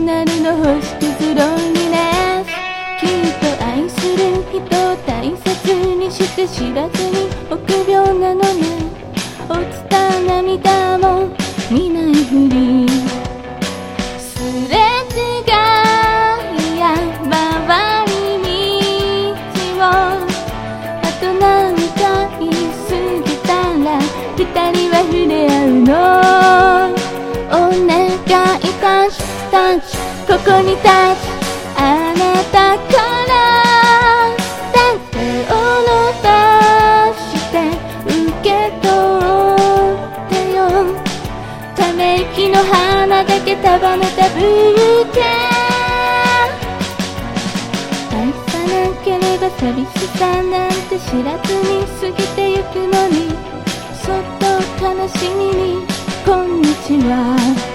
なるの星屑ロンリネス。きっと愛する人を大切にして知らずに臆病なのね。落ちた涙も見ないふり、すれ違いや回り道をあと何回過ぎたら二人は触れ合うの。お願いタッチタッチここにタッチ、あなたから手を伸ばして受け取ってよ。ため息の花だけ束ねたブーケ。愛さなければ寂しさなんて知らずに過ぎてゆくのに、そっと悲しみにこんにちは